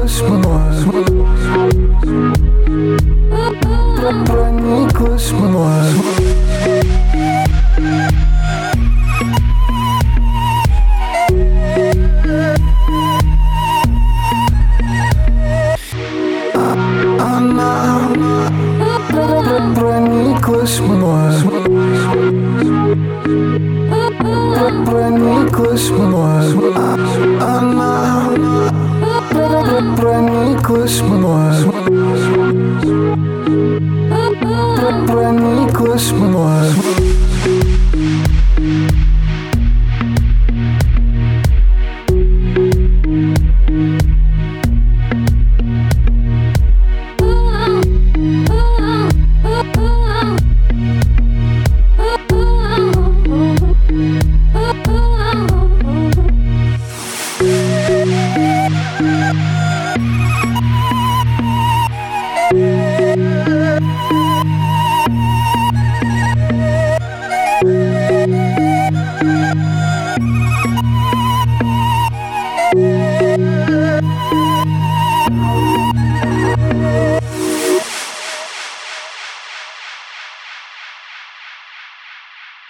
Nicolas Manoel. Para Nicolas Manoel. Para Nicolas Manoel. Para Nicolas Manoel. Para Nicolas Manoel. Para Nicolas Manoel.